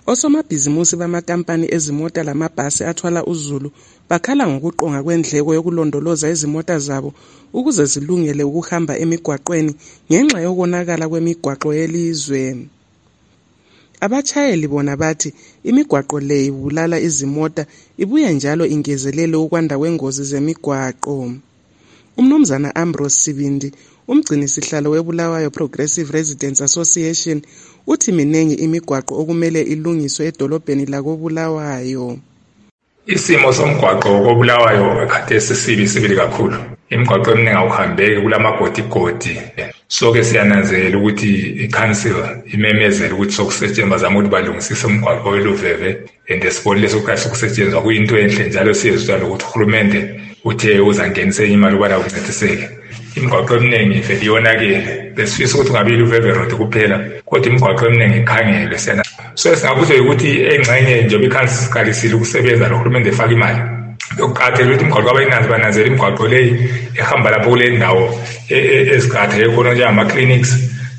Osomabhizimusi bamakampani ezimota lamabhasi athwala uzulu bakhala ngokuqonga kwendleko yokulondoloza izimota zabo ukuze zilungele ukuhamba emigwaqweni ngenxa yokonakala kwemigwaqo yelizwe. Abatshayeli bona bathi imigwaqo le ibulala izimota ibuye njalo ingezelele ukwanda kwengozi zemigwaqo. Umnumzana Ambrose Sibindi, umgcinisihlalo weBulawayo Progressive Residents Association, uthi minengi imigwaqo okumele ilungiswe edolobheni lakoBulawayo. Isimo somgwaqo koBulawayo khathesi sibili kakhulu. Imigwaqo eminingi awuhambeki kulamagodi. So-ke siyananzelela ukuthi i-council imemezela ukuthi sokusetshenziswa bazama ukuthi balungisise umgwaqo weluveve and esibonile leso kahle sokusetshenziswa kuyinto enhle njalo siyezwa ukuthi uhulumende uthe uzangenisa imali ukubana uncediseke. Imigwaqo eminingi vele iyonakele. Besifisa ukuthi kungabi iluveve road kuphela kodwa imigwaqo eminingi ikhangelwe siyana. So singakutho ukuthi engxenye njengoba i-council siqalisile ukusebenza nohulumende efaka imali. Yokuqathela ukuthi imigwaqo abayinazi bananzela imigwaqo leyi ehamba lapho kule ndawo eziqathele khona njengama-clinics.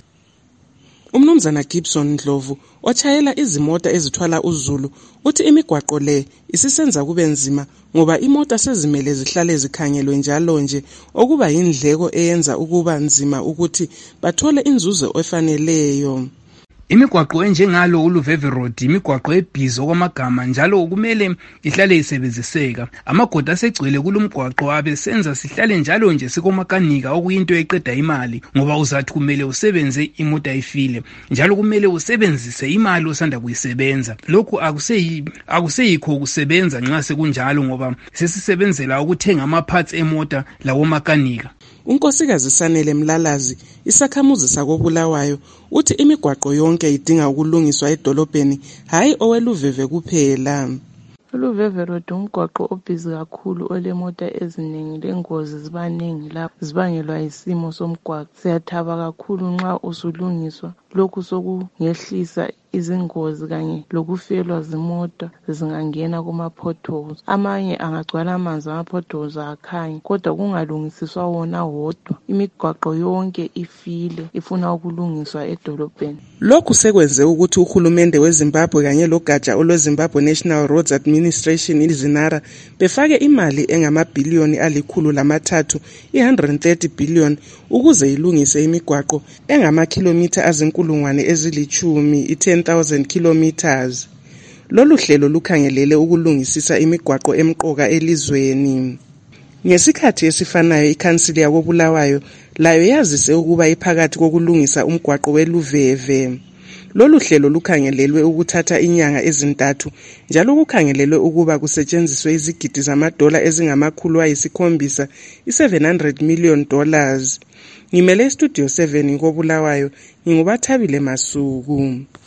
Umnumzana Gibson Ndlovu otshayela izimota ezithwala uzulu uthi imigwaqo le isisenza kube nzima ngoba imota sezimele zihlale zikhangelwe njalo nje okuba yindleko eyenza ukuba nzima ukuthi bathole inzuzo efaneleyo. Imigwaqo enjengalo uLuveve Road imigwaqo ebhizi okwamagama njalo kumele ihlale isebenziseka. Amagodi asegcwele kulomgwaqo abesenza sihlale njalo nje sikomakanika okuyinto eqeda imali ngoba uzathi kumele usebenze imoto ayifile njalo kumele usebenzise imali osanda kuyisebenza. Lokhu akuseyikho ukusebenza nxa sekunjalo ngoba sesisebenzela ukuthenga ama-parts emota lawo makanika. Unkosikazi Sanele Mlalazi, isakhamuzi sakoBulawayo, uthi imigwaqo yonke idinga ukulungiswa edolobheni, hayi oweluveve kuphela. uLuveve Road umgwaqo obhizi kakhulu olemota eziningi lengozi zibaningi lapho zibangelwa isimo somgwaqo. Siyathaba kakhulu nxa usulungiswa, lokhu sokungehlisa izingozi kanye lokufelwa zimota zingangena kuma-potholes. Amanye angagcwala amanzi ama-potholes akhanyi kodwa kungalungisiswa wona wodwa. Imigwaqo yonke ifile ifuna ukulungiswa edolobheni. Lokhu sekwenze ukuthi uhulumende weZimbabwe kanye logatsha olweZimbabwe National Roads Administration iZinara befake imali engamabhiliyoni ali-130 130 billion ukuze ilungise imigwaqo engamakhilomitha azinkulungwane ezilithumi 10,000 kilometers. Lolu hlelo lukhangelele ukulungisisa imigwaqo emqoka elizweni. Ngesikhathi esifanayo ikhansili yakoBulawayo layo yazise ukuba iphakathi kokulungisa umgwaqo weluveve. Lolu hlelo lukhangelelwe ukuthatha inyanga ezintathu njalo kukhangelelwe ukuba kusetshenziswe izigidi zamadola ezingama-700 $700 million. Ngimele iStudio 7 koBulawayo, ngingubathabile Masuku.